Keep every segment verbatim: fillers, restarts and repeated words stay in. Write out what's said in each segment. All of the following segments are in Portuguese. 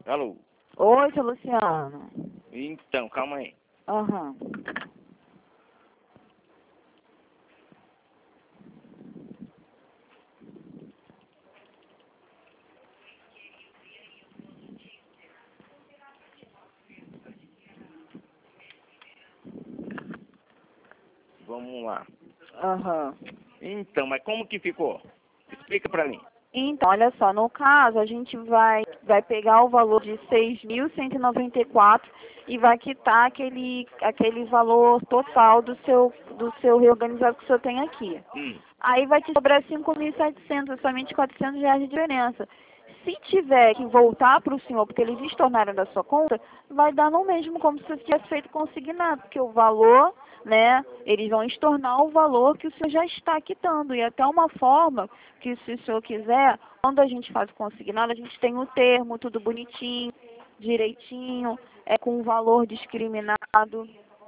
Alô? Oi, seu Luciano. Então, calma aí. Aham. Vamos lá. Aham. Então, mas como que ficou? Explica pra mim. Então, olha só, no caso, a gente vai, vai pegar o valor de seis mil cento e noventa e quatro e vai quitar aquele, aquele valor total do seu, do seu reorganizado que o senhor tem aqui. Hum. Aí vai te sobrar cinco mil e setecentos, somente quatrocentos reais de diferença. Se tiver que voltar para o senhor, porque eles estornaram da sua conta, vai dar no mesmo como se você tivesse feito consignado, porque o valor, né, eles vão estornar o valor que o senhor já está quitando. E até uma forma que, se o senhor quiser, quando a gente faz o consignado, a gente tem o termo, tudo bonitinho, direitinho, é, com o valor discriminado.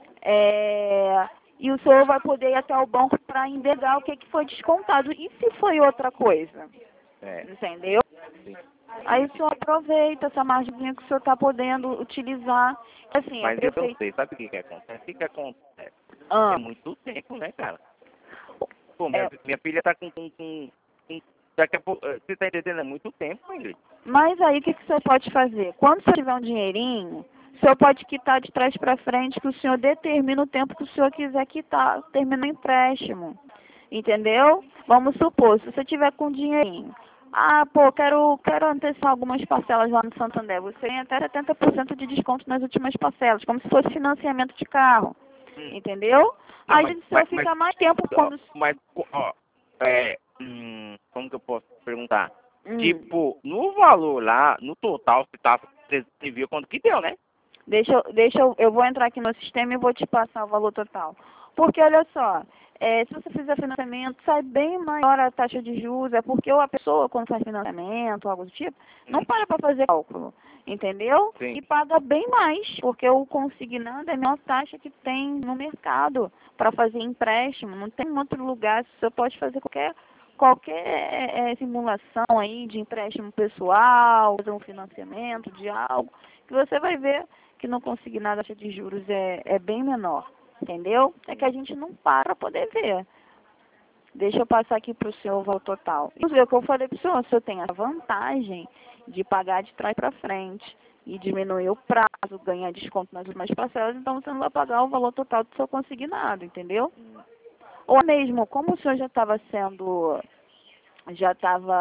É, e o senhor vai poder ir até o banco para indagar o que, que foi descontado. E se foi outra coisa? É. Entendeu? Sim. Aí o senhor aproveita essa margem que o senhor está podendo utilizar. Assim, a Mas eu não prefeita... sei, sabe o que que acontece? O que que acontece? Ah, É muito tempo, né, cara? Pô, minha, é, minha filha tá com, com, com, com- daqui a pouco, eh, você tá entendendo? É muito tempo, Ingrid. mas aí o que, que o senhor pode fazer? Quando o senhor tiver um dinheirinho, o senhor pode quitar de trás para frente, que o senhor determina o tempo que o senhor quiser quitar, termina o empréstimo. Entendeu? Vamos supor, se você tiver com dinheirinho, ah, pô, quero, quero antecipar algumas parcelas lá no Santander. Você tem até setenta por cento de desconto nas últimas parcelas, como se fosse financiamento de carro. Hum. Entendeu? Não, Aí mas, o senhor mas, mas, fica mais tempo ó, quando... mas, ó, é, hum, como que eu posso perguntar? Hum, Tipo, no valor lá, no total, você tá, você você viu quanto que deu, né? deixa eu, deixa eu, eu vou entrar aqui no sistema e vou te passar o valor total. Porque olha só, é, se você fizer financiamento, sai bem maior a taxa de juros, é porque a pessoa, quando faz financiamento, algo do tipo, não Hum. para para fazer cálculo, entendeu? Sim. E paga bem mais, porque o consignado é a menor taxa que tem no mercado para fazer empréstimo. Não tem outro lugar, você pode fazer qualquer qualquer é, simulação aí de empréstimo pessoal, fazer um financiamento de algo, que você vai ver que no consignado a taxa de juros é, é bem menor. Entendeu? É que a gente não para para poder ver. Deixa eu passar aqui para o senhor o valor total. Inclusive, o que eu falei para o senhor, o senhor tem a vantagem de pagar de trás para frente e diminuir o prazo, ganhar desconto nas últimas parcelas, então você não vai pagar o valor total do seu consignado, entendeu? Ou mesmo, como o senhor já estava sendo, já estava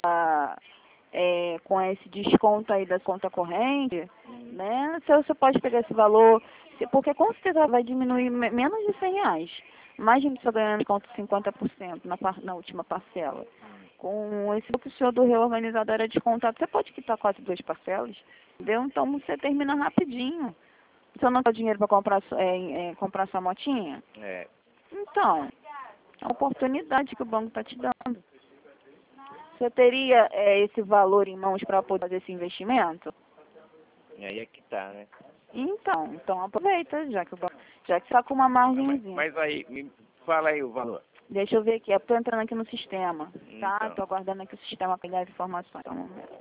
é, com esse desconto aí da conta corrente, né? Você, você pode pegar esse valor, se- porque com certeza vai diminuir me- menos de cem reais. Imagina você ganhando desconto de cinquenta por cento na, par- na última parcela. Com esse que o senhor do reorganizador era descontado, você pode quitar quase duas parcelas, entendeu? Então você termina rapidinho. Você não tem dinheiro para comprar, su- é, é, comprar sua motinha? É. Então, é uma oportunidade que o banco está te dando. Você teria é, esse valor em mãos para poder fazer esse investimento? E aí é que tá, né? Então, então aproveita, já que o banco, já que está com uma Ah, Mas, margenzinha. mas aí, me fala aí o valor. Deixa eu ver aqui, eu estou entrando aqui no sistema, tá? Então, Estou aguardando aqui o sistema pegar as informações. Então, vamos ver.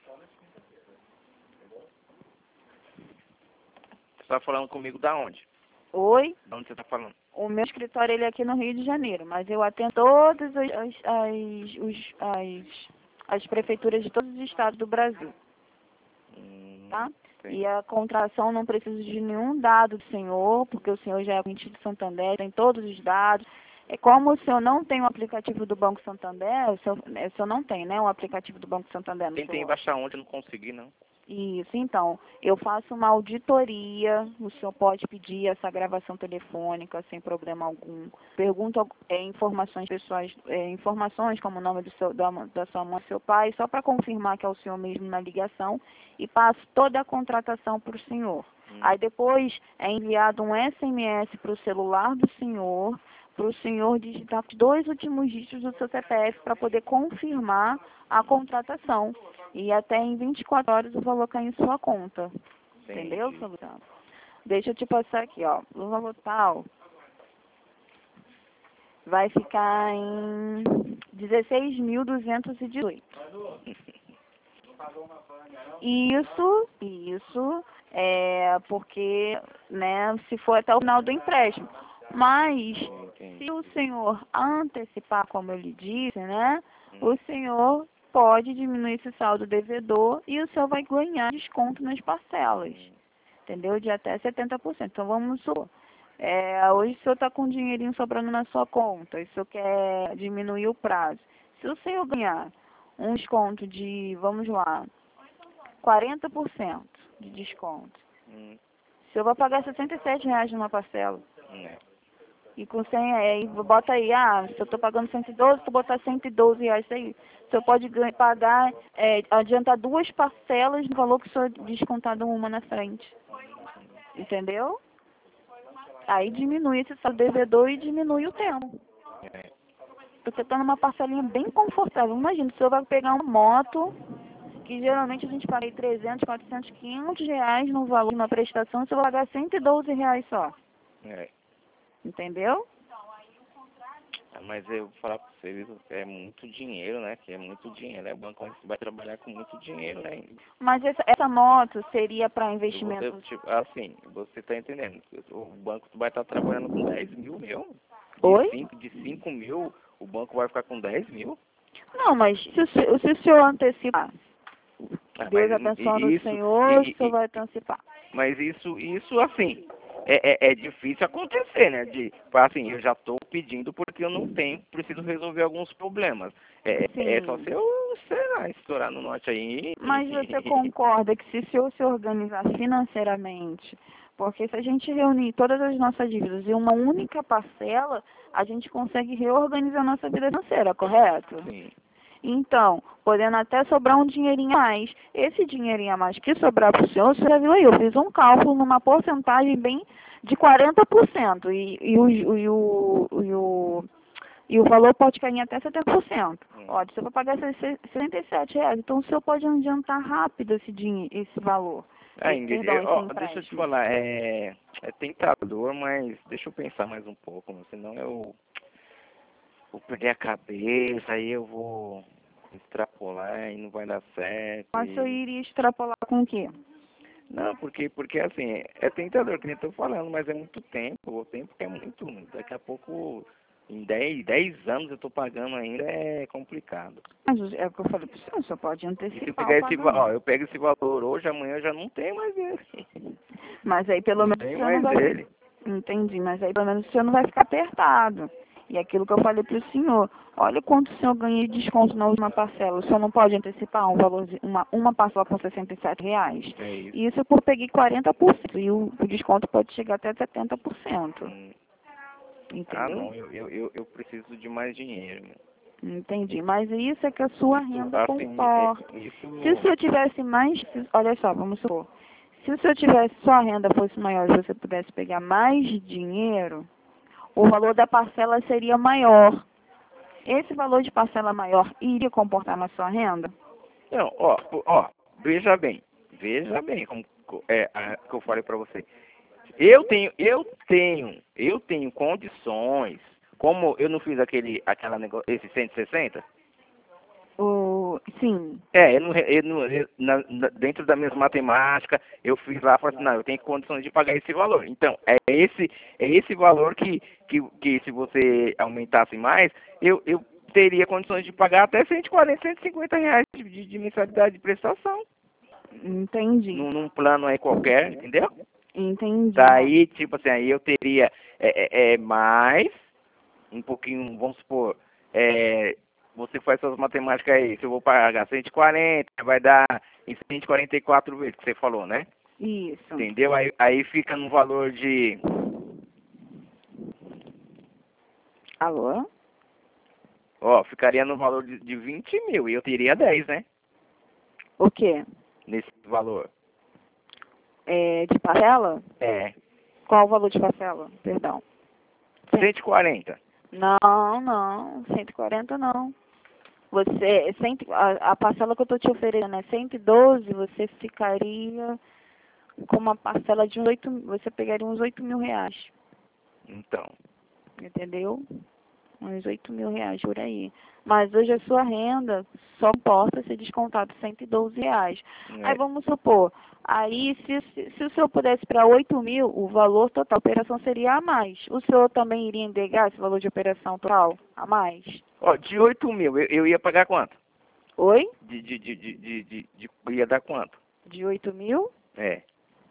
você tá falando comigo da onde? Oi, Da onde você tá falando? o meu escritório ele é aqui no Rio de Janeiro, mas eu atendo todas as, as, as, os- as, as prefeituras de todos os estados do Brasil, Hum, tá? sim. E a contratação não precisa de nenhum dado do senhor, porque o senhor já é cliente do Santander, tem todos os dados. É como o senhor não tem o aplicativo do Banco Santander, o senhor, o senhor não tem, né, o aplicativo do Banco Santander no Tentei celular. baixar ontem, não consegui, não. Isso, então, eu faço uma auditoria, o senhor pode pedir essa gravação telefônica sem problema algum. Pergunto é, informações pessoais, é, informações como o nome do seu, da, da sua mãe e seu pai, só para confirmar que é o senhor mesmo na ligação, e passo toda a contratação para o senhor. Hum. Aí depois é enviado um S M S para o celular do senhor, para o senhor digitar os dois últimos dígitos do seu C P F para poder confirmar a contratação. E até em vinte e quatro horas o valor cai em sua conta. Entendeu, Entendi. seu Luciano? Deixa eu te passar aqui, ó. O valor tal vai ficar em dezesseis mil duzentos e dezoito. Isso, isso, é porque, né, se for até o final do empréstimo. Mas, se o senhor antecipar, como eu lhe disse, né, o senhor pode diminuir esse saldo devedor e o senhor vai ganhar desconto nas parcelas, entendeu? De até setenta por cento. Então, vamos supor, é, hoje o senhor está com um dinheirinho sobrando na sua conta, e o senhor quer diminuir o prazo. Se o senhor ganhar um desconto de, vamos lá, quarenta por cento de desconto, Hum. o senhor vai pagar sessenta e sete reais numa parcela. É. E com cem, aí, bota aí, ah, se eu estou pagando cento e doze, tu botar cento e doze reais aí. O senhor pode ganhar, pagar, é, adiantar duas parcelas no valor que o senhor descontado uma na frente. Entendeu? Aí diminui esse saldo devedor e diminui o tempo. É. Porque está numa parcelinha bem confortável. Imagina, o senhor vai pegar uma moto, que geralmente a gente paga aí trezentos, quatrocentos, quinhentos reais no valor de uma prestação, você vai pagar cento e doze reais só. É. Entendeu? Ah, mas eu vou falar pra você, viu, é muito dinheiro, né? Que é muito dinheiro, né? O banco vai trabalhar com muito dinheiro, né? Mas essa, essa moto seria para E investimento. você, tipo, assim, você tá entendendo. O banco vai estar trabalhando com dez mil mesmo. Oi? De cinco, de cinco mil, o banco vai ficar com dez mil. Não, mas se, o se, se o senhor antecipar, Ah, Deus mas abençoando o isso, senhor, e, o senhor e, vai antecipar. mas isso, isso assim, é, é, é difícil acontecer, né? De, assim, eu já estou pedindo porque eu não tenho, preciso resolver alguns problemas. É, é só Sim. se eu, sei lá, estourar no norte aí. Mas você concorda que se o senhor se organizar financeiramente, porque se a gente reunir todas as nossas dívidas em uma única parcela, a gente consegue reorganizar a nossa vida financeira, correto? Sim. Então, podendo até sobrar um dinheirinho a mais. Esse dinheirinho a mais que sobrar para o senhor, você já viu aí, eu fiz um cálculo numa porcentagem bem de quarenta por cento. E, e, o, e, o, e, o, e o valor pode cair em até setenta por cento. Hum. Ó, você vai pagar sessenta e sete reais. Então, o senhor pode adiantar rápido esse, dinhe esse valor. Ah, Esse, Ingrid, perdão, eu- esse ó, deixa eu te empréstimo. falar, é, é tentador, mas deixa eu pensar mais um pouco, senão eu vou perder a cabeça, aí eu vou extrapolar e não vai dar certo. Mas o senhor E... iria extrapolar com o quê? Não, porque, porque assim, é tentador, que nem eu tô falando, mas é muito tempo, o tempo que é muito, daqui a pouco, em dez dez anos eu tô pagando ainda, é complicado. Mas é o que eu falei para o senhor, o senhor pode E se eu antecipar pegar o esse, va- pagamento. ó, eu pego esse valor hoje, amanhã eu já não tenho mais ele. Mas aí pelo Não menos o tenho senhor não mais vai. ele. Entendi, mas aí pelo menos o senhor não vai ficar apertado. E aquilo que eu falei para o senhor, olha quanto o senhor ganha de desconto na última parcela. O senhor não pode antecipar um valor, uma, uma parcela com sessenta e sete reais? É isso. Isso eu peguei quarenta por cento. E o, o desconto pode chegar até setenta por cento. Hum. Ah, Entendeu? não, eu, eu, eu, eu preciso de mais dinheiro, meu. Entendi. Mas isso é que a sua Isso, renda assim, comporta. é- isso... Se o senhor tivesse mais, se- olha só, vamos supor, se o senhor tivesse, sua renda fosse maior e você pudesse pegar mais dinheiro, o valor da parcela seria maior. Esse valor de parcela maior iria comportar na sua renda? Não, ó, ó, veja bem, veja bem como é, a, que eu falei pra você. Eu tenho, eu tenho, eu tenho condições, como eu não fiz aquele, aquela negócio, esse cento e sessenta. O, sim, É, eu não, eu não, eu, na, na- dentro da mesma matemática, eu fiz lá, falei assim, não, eu tenho condições de pagar esse valor. Então, é esse, é esse valor que, que, que se você aumentasse mais, eu, eu teria condições de pagar até cento e quarenta, cento e cinquenta reais de, de, de mensalidade de prestação, entendi. num, num plano aí qualquer, entendeu? Entendi. Daí, tipo assim, aí eu teria é, é, é, mais, um pouquinho, vamos supor, é, você faz suas matemáticas aí, se eu vou pagar cento e quarenta, vai dar em cento e quarenta e quatro vezes, que você falou, né? Isso. Entendeu? Aí, aí fica no valor de, Alô? ó, ficaria no valor de, de vinte mil, e eu teria dez, né? O quê? Nesse valor. É, de parcela? É, Qual o valor de parcela? Perdão. cento e quarenta. Não, não, cento e quarenta não. Você, cento, a, a parcela que eu estou te oferecendo é cento e doze, você ficaria com uma parcela de uns oito, você pegaria uns oito mil reais, Então, entendeu? uns oito mil reais por aí. Mas hoje a sua renda só importa ser descontado cento e doze reais. É. Aí vamos supor, aí se, se, se o senhor pudesse para oito mil, o valor total da operação seria a mais. O senhor também iria endegar esse valor de operação total a mais? Ó, de oito mil, eu, eu ia pagar quanto? Oi? De, de, de, de, de, de, de- ia dar quanto? De oito mil? É.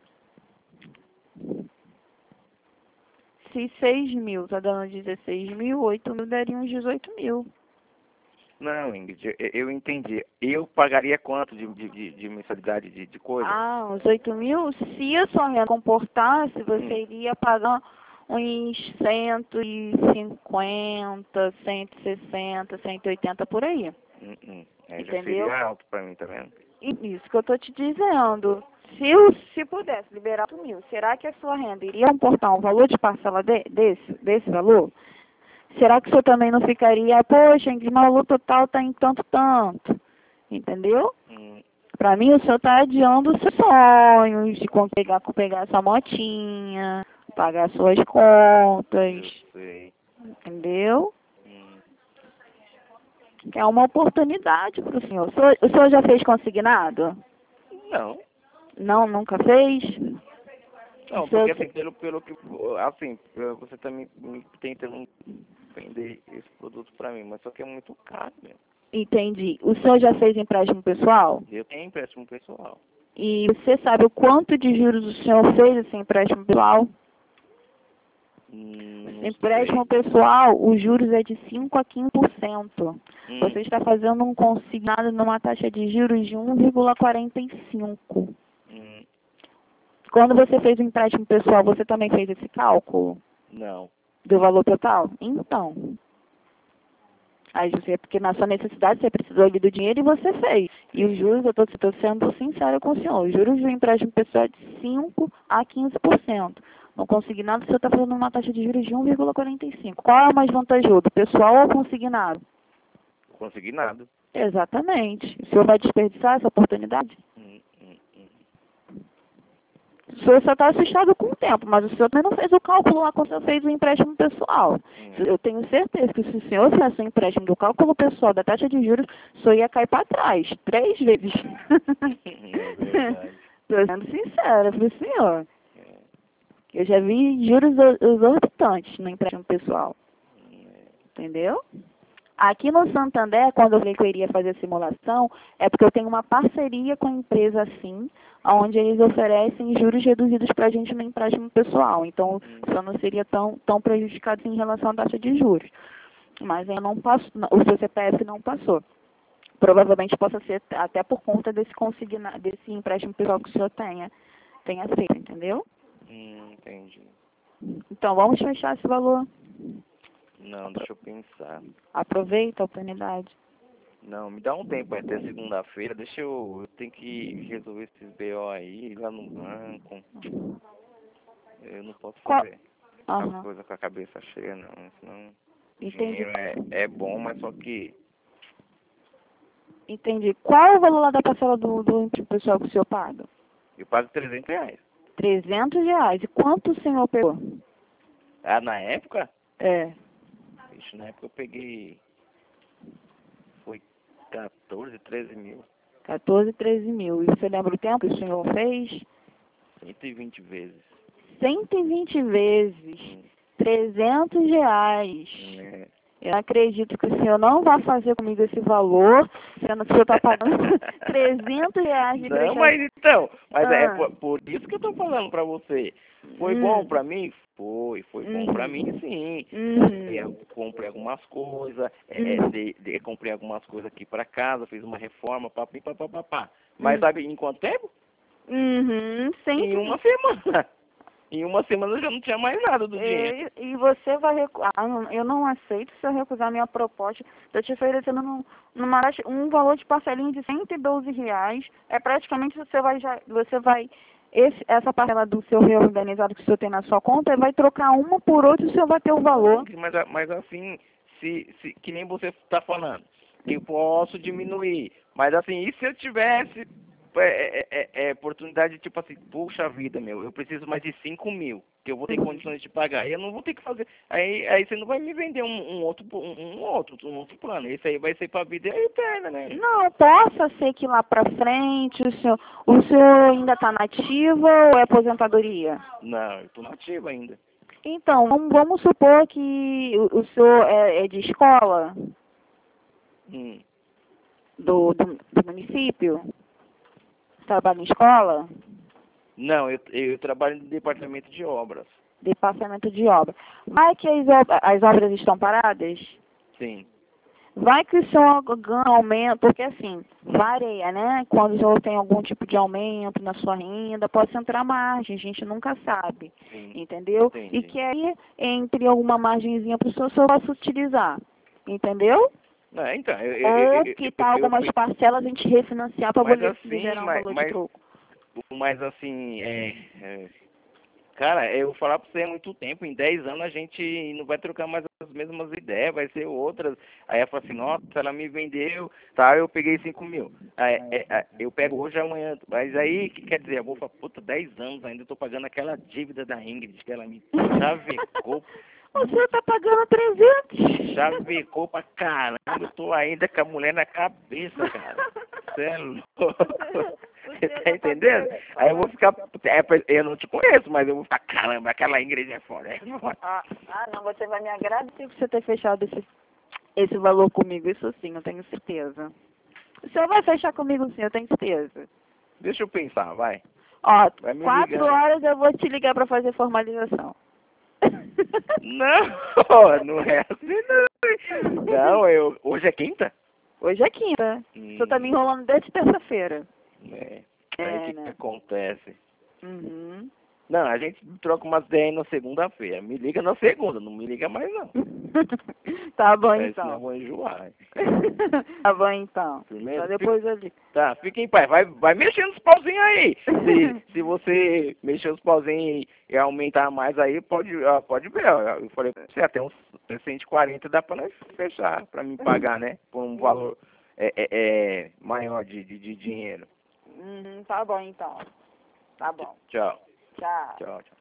Se seis mil tá dando dezesseis mil, oito mil daria uns dezoito mil. Não, Ingrid, eu, eu entendi. Eu pagaria quanto de, de, de, de mensalidade de, de coisa? Ah, uns oito mil? Se a sua renda comportasse, você Hum. iria pagar uns cento e cinquenta, cento e sessenta, cento e oitenta por aí. Hum, hum. É, já Entendeu? seria alto pra mim, tá vendo? E isso que eu tô te dizendo. Se, eu, se pudesse liberar oito mil, será que a sua renda iria comportar um valor de parcela de, desse, desse valor? Será que o senhor também não ficaria, poxa, Ingrid, mas o valor total está em tanto, tanto? Entendeu? Hum. Para mim, o senhor está adiando os seus sonhos de com- pegar, pegar sua motinha, pagar suas contas, Eu sei. entendeu? Hum. Que é uma oportunidade para o senhor. O senhor. O senhor já fez consignado? Não. Não, nunca fez? Não, O senhor porque assim, pelo, pelo que, assim, você também me tenta vender esse produto pra mim, mas só que é muito caro, meu. Entendi. O senhor já fez empréstimo pessoal? Eu tenho empréstimo pessoal. E você sabe o quanto de juros o senhor fez esse empréstimo pessoal? Hum, não Empréstimo sei. pessoal, os juros é de cinco a quinze por cento. Hum, Você está fazendo um consignado numa taxa de juros de um vírgula quarenta e cinco. hum, Quando você fez o empréstimo pessoal, você também fez esse cálculo não. do valor total? Então, aí você, porque na sua necessidade você precisou ali do dinheiro e você fez. E os juros, eu estou sendo sincera com o senhor, os juros do empréstimo pessoal é de cinco a quinze por cento. No consignado, você está fazendo uma taxa de juros de um vírgula quarenta e cinco. Qual é o mais vantajoso, pessoal ou consignado? Consegui nada. Exatamente. O senhor vai desperdiçar essa oportunidade? Hum, hum, hum. O senhor só está assustado com o tempo, mas o senhor também não fez o cálculo lá quando o senhor fez o empréstimo pessoal. Hum. Eu tenho certeza que se o senhor fizesse o empréstimo do cálculo pessoal da taxa de juros, o senhor ia cair para trás, três vezes. É verdade. Estou sendo sincera para o senhor. É, Eu já vi juros exorbitantes no empréstimo pessoal. é. Entendeu? Aqui no Santander, quando eu falei que eu iria fazer a simulação, é porque eu tenho uma parceria com a empresa assim, onde eles oferecem juros reduzidos para a gente no empréstimo pessoal. Então, o senhor não seria tão, tão prejudicado em relação à taxa de juros. Mas eu não passo, o seu C P F não passou. Provavelmente possa ser até por conta desse, consigna, desse empréstimo pessoal que o senhor tenha, tenha feito, entendeu? Hum, entendi. Então, vamos fechar esse valor. Não, deixa eu pensar. Aproveita a oportunidade. Não, me dá um tempo até segunda-feira. Deixa eu. Eu tenho que resolver esses B O aí, ir lá no banco. Eu não posso Qual- fazer as Aham. coisas com a cabeça cheia, não. Senão. Entendi. Dinheiro é, é bom, mas só que. Entendi. Qual é o valor lá da parcela do, do empréstimo pessoal que o senhor paga? Eu pago trezentos reais. trezentos reais. E quanto o senhor pegou? Ah, na época? É. Ixi, na época eu peguei. Foi quatorze, treze mil. quatorze, treze mil. E você lembra o tempo que o senhor fez? cento e vinte vezes. cento e vinte vezes. Hum, trezentos reais. é. Eu não acredito que o senhor não vai fazer comigo esse valor, sendo que o senhor está pagando trezentos reais de Não, prestação. mas então, mas é Ah. por, por isso que eu tô falando pra você. Foi Hum. bom pra mim? Foi, foi bom Uhum. pra mim sim. Uhum. Eu comprei algumas coisas, é, Uhum. de, de, comprei algumas coisas aqui pra casa, fiz uma reforma, papi, papapá. Mas Uhum. sabe em quanto tempo? Uhum. Cento e Em uma semana. Em uma semana eu já não tinha mais nada do dinheiro. E, e você vai recusar. Ah, não, eu não aceito se eu recusar a minha proposta. Estou te oferecendo num, numa, taxa- um valor de parcelinha de cento e doze reais. É praticamente você vai já. Você vai. Esse, essa parcela do seu reorganizado que o senhor tem na sua conta, vai trocar uma por outra e o senhor vai ter o valor. Mas, mas assim, se, se, que nem você está falando, eu posso diminuir. Mas assim, e se eu tivesse tipo, é, é, é, é oportunidade, tipo assim, puxa vida, meu, eu preciso mais de cinco mil, que eu vou ter condições de pagar. E eu não vou ter que fazer. Aí, aí você não vai me vender um, um outro, um, um outro, um outro plano. Esse aí vai ser pra vida eterna, né? Não, possa ser que lá pra frente o senhor, o senhor ainda está nativa ou é aposentadoria? Não, eu tô nativo ainda. Então, vamos, vamos supor que o, o senhor é, é de escola Hum. do, do, do município? Trabalha em escola? Não, eu, eu trabalho no departamento de obras. Departamento de obra. Vai que as, ob- as obras estão paradas? Sim. Vai que o senhor ganha aumento, porque assim, varia, né? Quando o senhor tem algum tipo de aumento na sua renda, pode entrar margem, a gente nunca sabe, Sim. entendeu? Entendi. E que aí, entre alguma margenzinha para o senhor, o senhor possa utilizar, entendeu? Não, então, eu, eu, eu, Ou eu, eu, quitar eu algumas fui- parcelas, a gente refinanciar para mas poder assim, liberar um mas, valor de mas, troco. mas assim, é, é, cara, eu vou falar pra você há muito tempo, em dez anos a gente não vai trocar mais as mesmas ideias, vai ser outras. Aí ela fala assim, nossa, ela me vendeu, tá, eu peguei cinco mil. Aí, é, é, eu pego hoje amanhã, mas aí, que quer dizer, eu vou falar, puta, dez anos ainda, eu tô pagando aquela dívida da Ingrid, que ela me chavecou, O senhor está pagando trezentos. chavecou pra caramba, eu tô ainda com a mulher na cabeça, cara. Você é louco. Você tá entendendo? Aí eu vou ficar. é, Eu não te conheço, mas eu vou ficar, caramba, aquela igreja é foda. É foda. Ah, ah, não, você vai me agradecer por você ter fechado esse, esse valor comigo, isso sim, eu tenho certeza. O senhor vai fechar comigo sim, eu tenho certeza. Deixa eu pensar, vai. Ó, Vai me quatro ligando. horas eu vou te ligar para fazer formalização. Não, não é assim não. Não, eu. Hoje é quinta? Hoje é quinta. Hum, O senhor tá me enrolando desde terça-feira. é. Aí o É, que, que né? acontece? Uhum. Não, a gente troca umas ideias aí na segunda-feira. Me liga na segunda, não me liga mais não. Tá bom É, senão eu então. vou enjoar. Tá bom então. Primeiro, Só depois eu ligo. tá, fica em paz. Vai, vai mexendo os pauzinhos aí. Se, se você mexer os pauzinhos e, e aumentar mais aí, pode, ó, pode ver. Ó, eu falei pra você, até uns cento e quarenta dá pra nós fechar, pra me pagar, né? Por um valor é, é, é, maior de, de, de dinheiro. Uhum, tá bom então. Tá bom. Tchau. Tchau. Tchau, tchau.